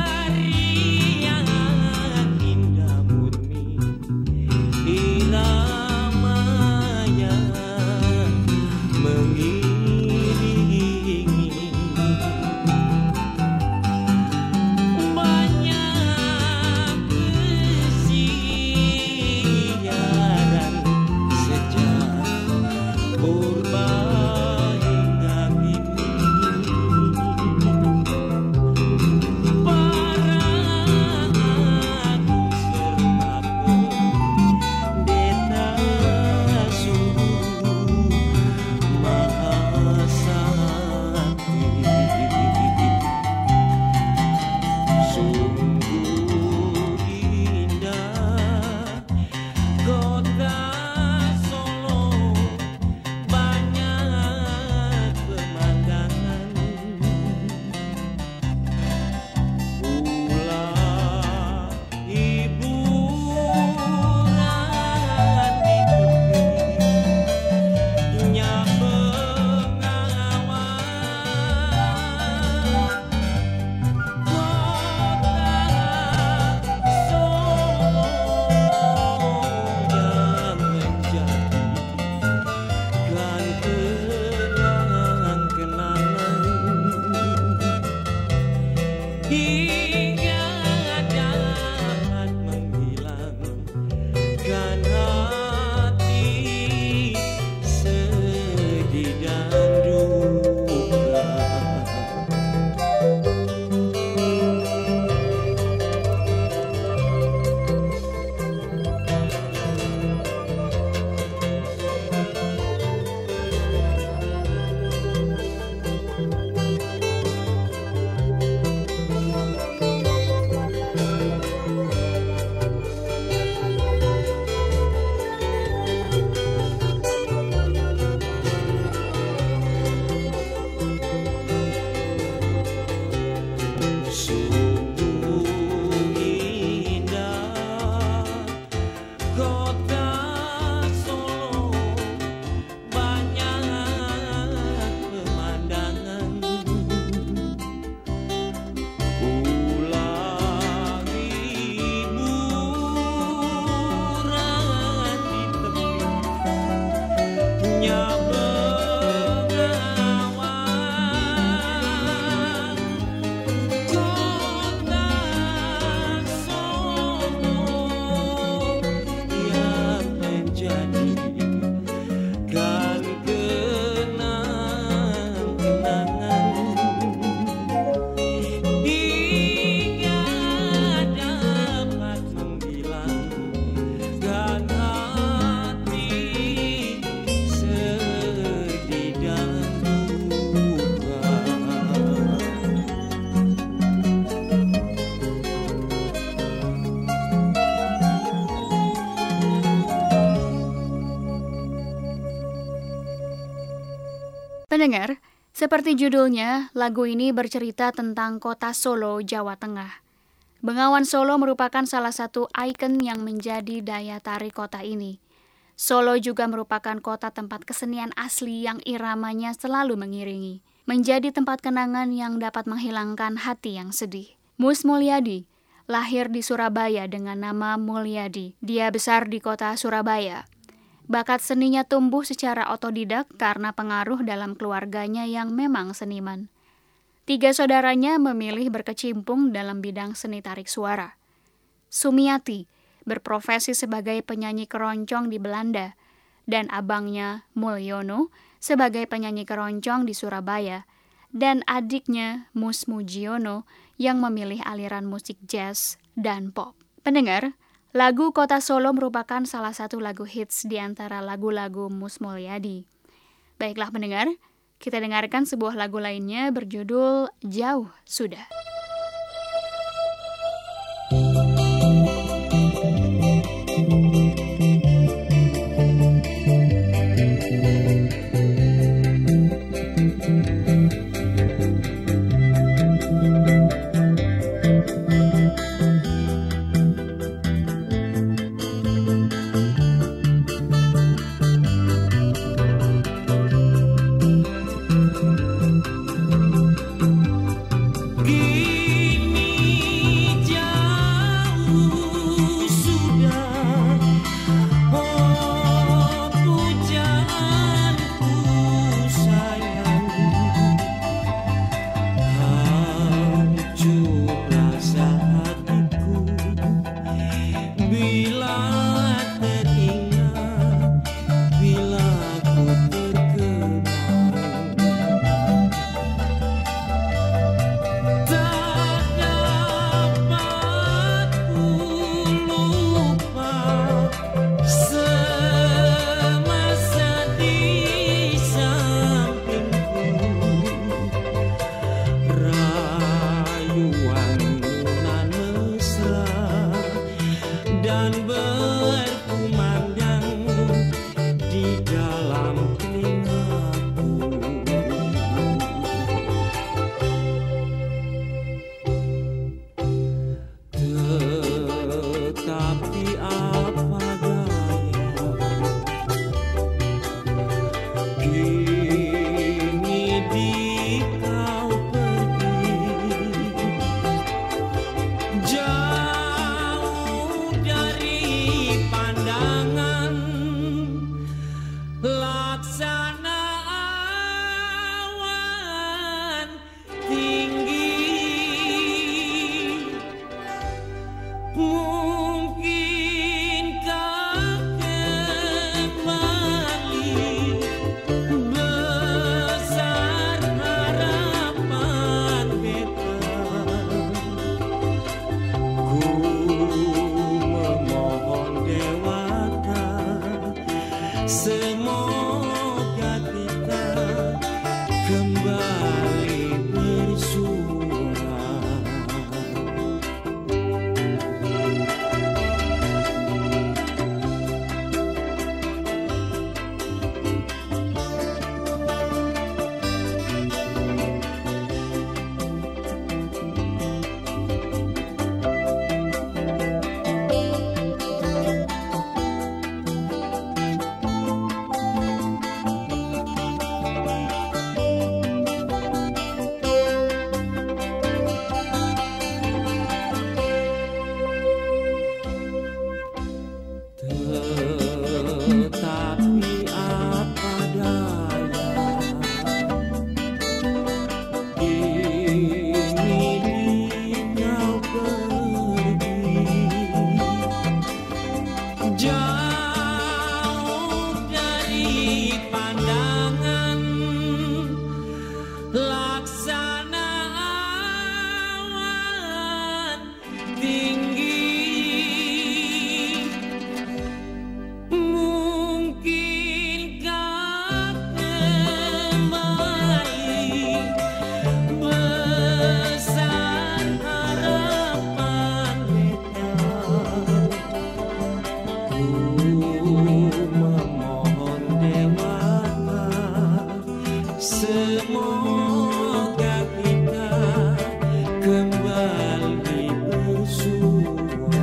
Pendengar, seperti judulnya, lagu ini bercerita tentang kota Solo, Jawa Tengah. Bengawan Solo merupakan salah satu ikon yang menjadi daya tarik kota ini. Solo juga merupakan kota tempat kesenian asli yang iramanya selalu mengiringi. Menjadi tempat kenangan yang dapat menghilangkan hati yang sedih. Mus Mulyadi lahir di Surabaya dengan nama Mulyadi. Dia besar di kota Surabaya. Bakat seninya tumbuh secara otodidak karena pengaruh dalam keluarganya yang memang seniman. 3 saudaranya memilih berkecimpung dalam bidang seni tarik suara. Sumiati berprofesi sebagai penyanyi keroncong di Belanda, dan abangnya Mulyono sebagai penyanyi keroncong di Surabaya, dan adiknya Mus Mujiono yang memilih aliran musik jazz dan pop. Pendengar, lagu Kota Solo merupakan salah satu lagu hits di antara lagu-lagu Mus Mulyadi. Baiklah pendengar, kita dengarkan sebuah lagu lainnya berjudul Jauh Sudah. Semoga kita kembali bersua.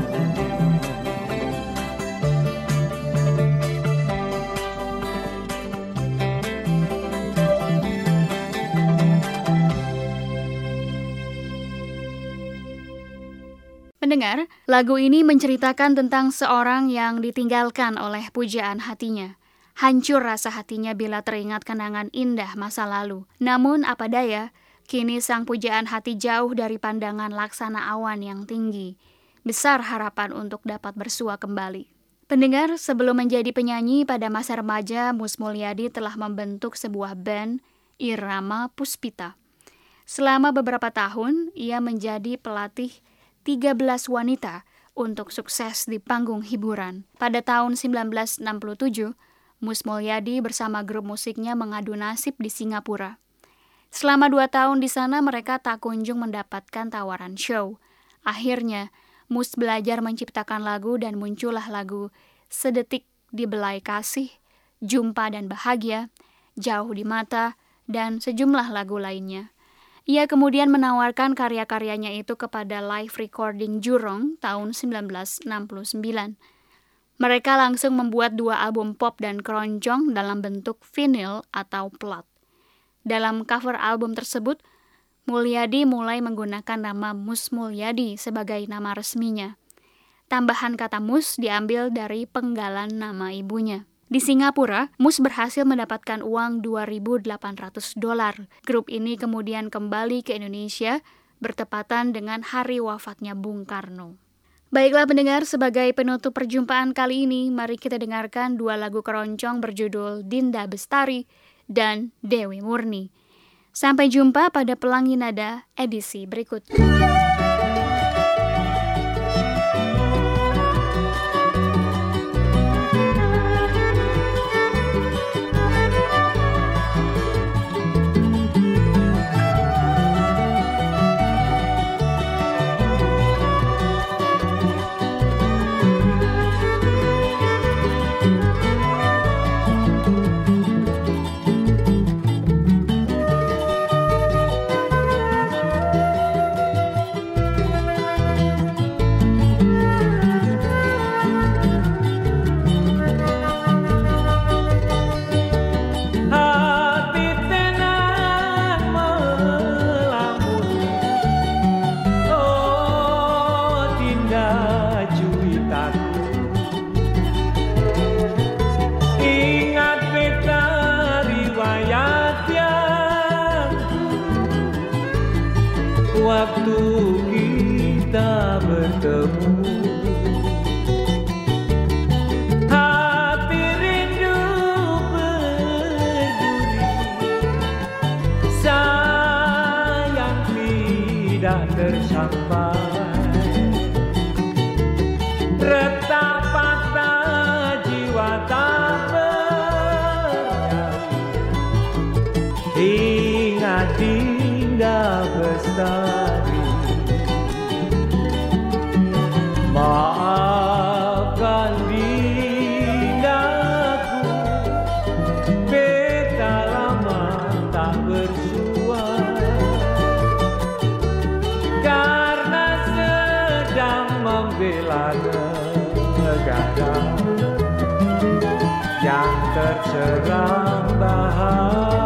Pendengar, lagu ini menceritakan tentang seorang yang ditinggalkan oleh pujaan hatinya. Hancur rasa hatinya bila teringat kenangan indah masa lalu. Namun apa daya, kini sang pujaan hati jauh dari pandangan laksana awan yang tinggi. Besar harapan untuk dapat bersua kembali. Pendengar, sebelum menjadi penyanyi pada masa remaja, Mus Mulyadi telah membentuk sebuah band Irama Puspita. Selama beberapa tahun, ia menjadi pelatih 13 wanita untuk sukses di panggung hiburan. Pada tahun 1967, Mus Mulyadi bersama grup musiknya mengadu nasib di Singapura. Selama 2 tahun di sana mereka tak kunjung mendapatkan tawaran show. Akhirnya, Mus belajar menciptakan lagu dan muncullah lagu Sedetik di Belai Kasih, Jumpa dan Bahagia, Jauh di Mata, dan sejumlah lagu lainnya. Ia kemudian menawarkan karya-karyanya itu kepada Live Recording Jurong tahun 1969. Mereka langsung membuat 2 album pop dan keroncong dalam bentuk vinyl atau plat. Dalam cover album tersebut, Mulyadi mulai menggunakan nama Mus Mulyadi sebagai nama resminya. Tambahan kata Mus diambil dari penggalan nama ibunya. Di Singapura, Mus berhasil mendapatkan uang $2.800. Grup ini kemudian kembali ke Indonesia bertepatan dengan hari wafatnya Bung Karno. Baiklah pendengar, sebagai penutup perjumpaan kali ini, mari kita dengarkan 2 lagu keroncong berjudul Dinda Bestari dan Dewi Murni. Sampai jumpa pada Pelangi Nada edisi berikutnya. Waktu kita bertemu, hati rindu berduri, sayang tidak tersampai, retak patah jiwa tak berdaya, ingat Dinda Bestari. Maafkan Dindaku, beta lama tak bersua, karena sedang membela negara yang terserang bahaya.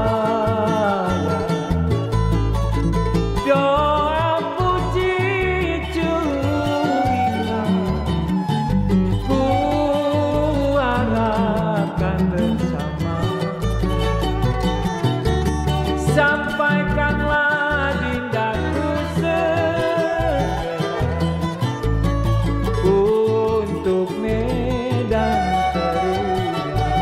Sampaikanlah Dindaku segera untuk medan teruna.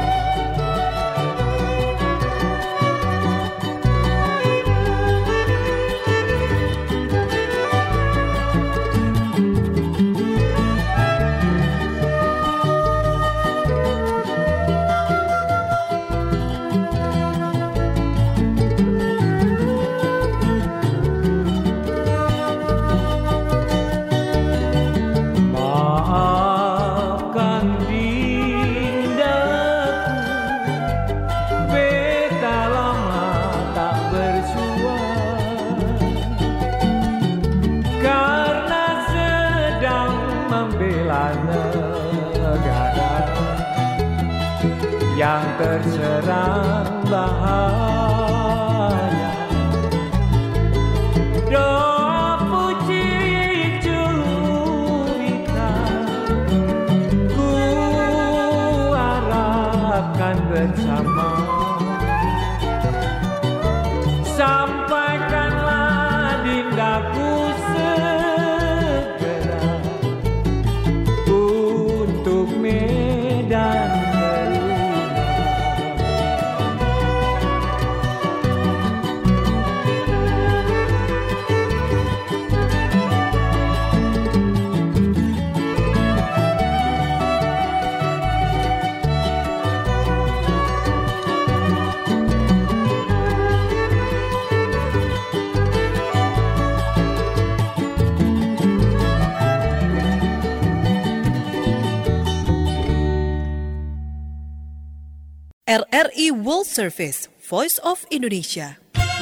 terserang bahaya. Doa puji cuitan ku harapkan bersama. Sampaikanlah dindaku segera untuk medan RRI World Service, Voice of Indonesia.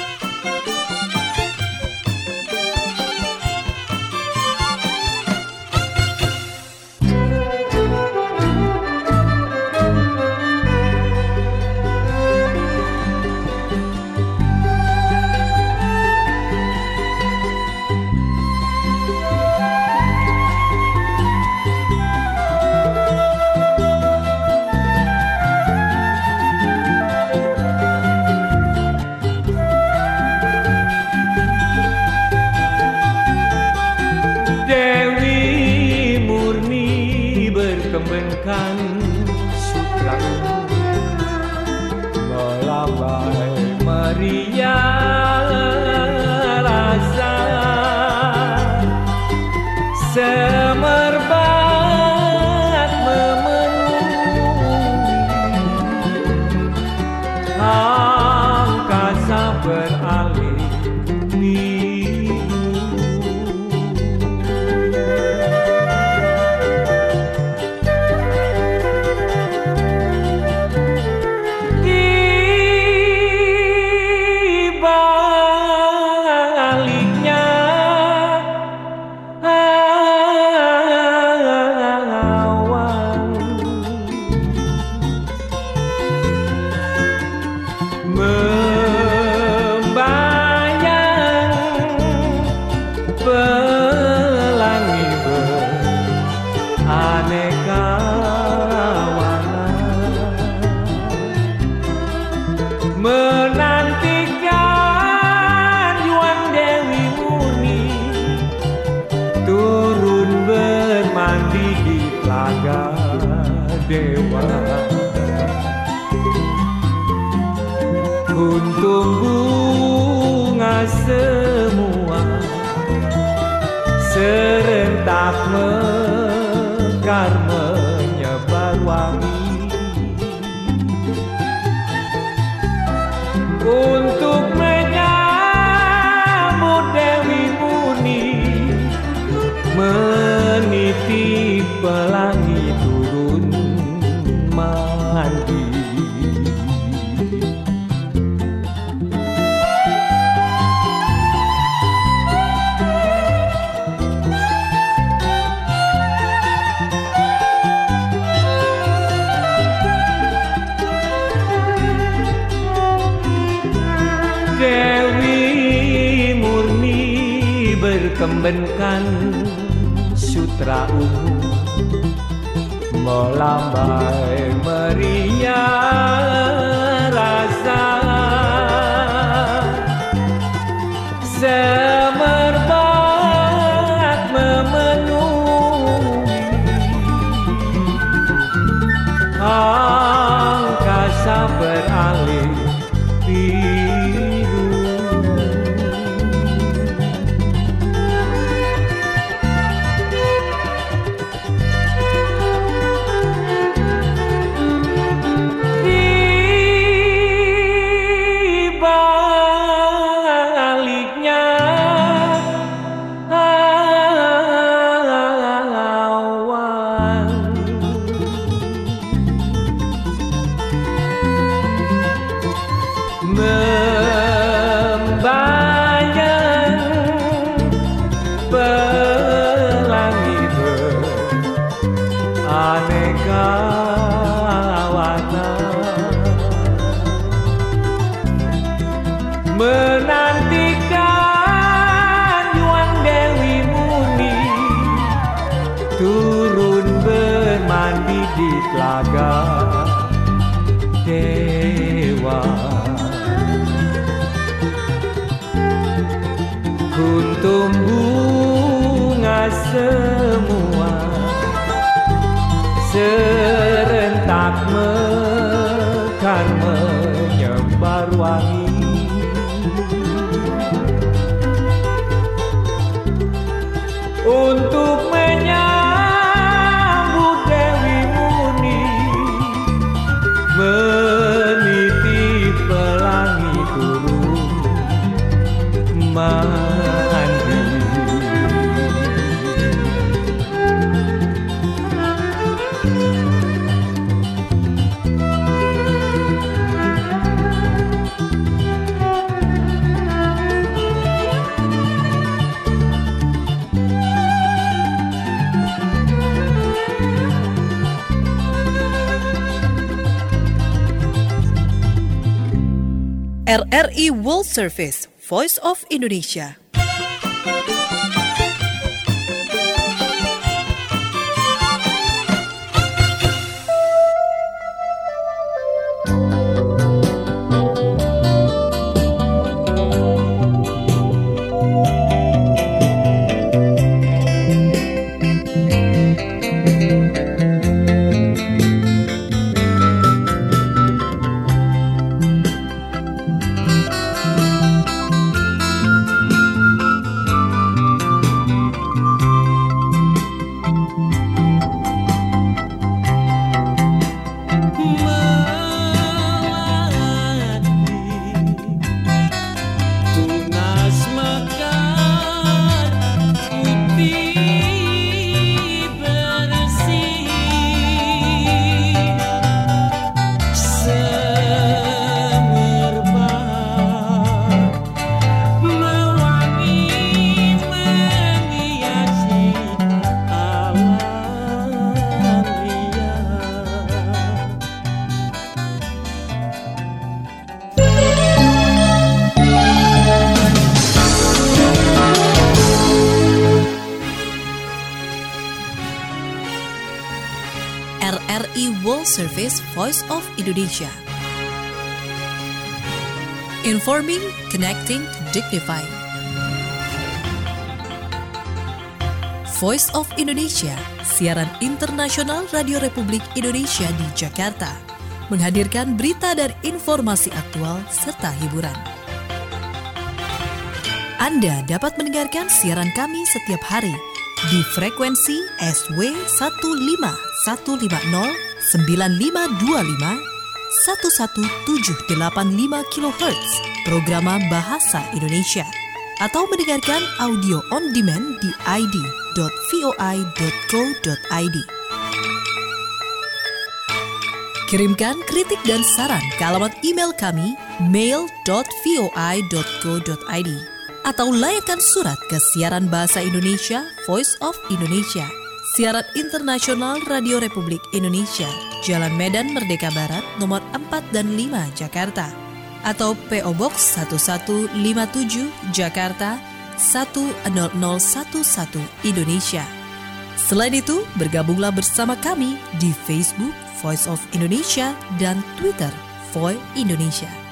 Kembangkan sutra melambai meriah rasa semerbak memenuhi angkasa beralih menantikan Yuan Dewi Murni turun bermandi di telaga dewa. Kuntum bunga semua serentak mekar menyebar wangi untuk menyambut Dewi Murni meniti pelangi turun mandi. Dewi Murni berkembenkan sutra ungu melambai meriah rasa semerbak memenuhi angkasa beralih membayang pelangi beraneka warna menantikan Yuan Dewi Muni turun bermandi di telaga dewa. Kuntum bunga semua serentak mekar menyebar wangi. Untuk menyambut Dewi Muni meniti pelangi turun mandi. RRI World Service, Voice of Indonesia. RRI World Service, Voice of Indonesia. Informing, connecting, dignifying. Voice of Indonesia, siaran internasional Radio Republik Indonesia di Jakarta, menghadirkan berita dan informasi aktual serta hiburan. Anda dapat mendengarkan siaran kami setiap hari di frekuensi SW 15150 9525 11785 kHz Programa Bahasa Indonesia, atau mendengarkan audio on demand di id.voi.co.id. Kirimkan kritik dan saran ke alamat email kami mail.voi.co.id atau layangkan surat ke Siaran Bahasa Indonesia, Voice of Indonesia, siaran internasional Radio Republik Indonesia, Jalan Medan Merdeka Barat, nomor 4 dan 5, Jakarta, atau PO Box 1157, Jakarta 10011, Indonesia. Selain itu, bergabunglah bersama kami di Facebook Voice of Indonesia dan Twitter Voi Indonesia.